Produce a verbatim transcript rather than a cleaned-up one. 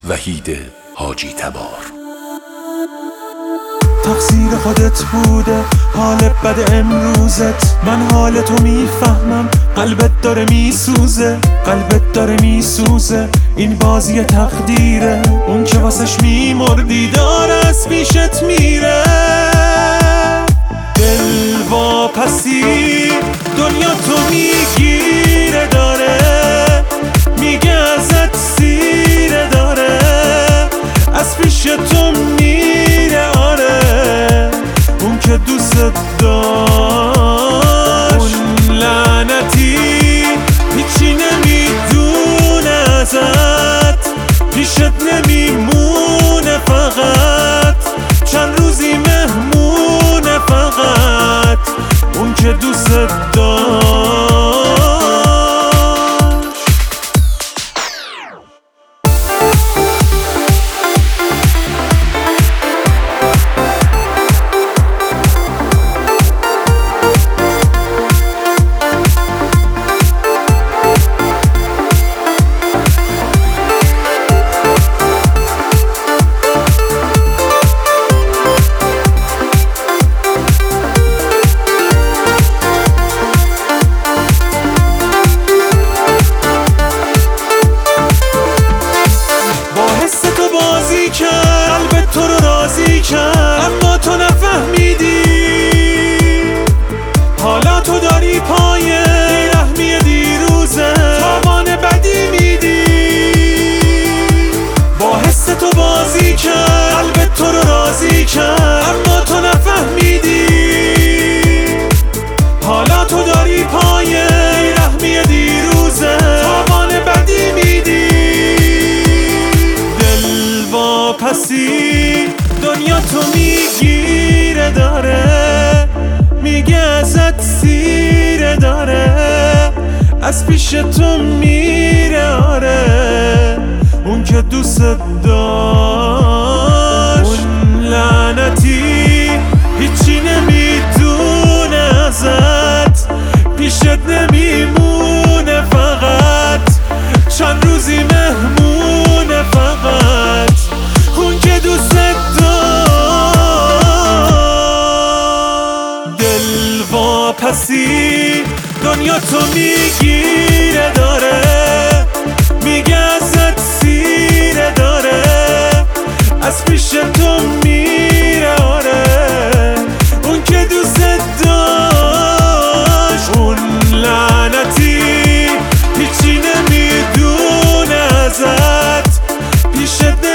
وحید حاجی تبار. تقصیر خودت بوده حال بد امروزت، من حال تو میفهمم، قلبت داره میسوزه، قلبت داره میسوزه. این بازی تقدیره، اون که واسش میمردی داره از پیشت میره. دل واپسی دنیا تو میگیره، داره میگه ازت سیره، داره از پیش تو میره. آره اون که دوست داشت، اون لعنتی هیچی نمیدونه ازت، پیشت نمیمونه، فقط چند روزی مهمونه، فقط اون که دوست داشت. قلبت تو رو راضی کرد اما تو نفهمیدی، حالا تو داری پای رحمی دیروزه تاوان بدی میدی. با حس تو بازی کرد، قلبت تو رو راضی کرد اما تو نفهمیدی، حالا تو داری پای رحمی دیروزه تاوان بدی میدی. پسی دنیا تو میگیره، داره میگه ازت سیره، داره از پیش تو میره. آره اون که دوست داشت، اون لعنتی هیچی نمیدونه ازت، پیشت نمیمونه، فقط چند روزی مهمونه، فقط اون که دوست داشت. دل واپسی دنیا تو میگیره، داره میگه ازت سیره، داره از پیش تو میره. آره اون که دوست داشت، اون لعنتی هیچی نمیدونه ازت، پیشت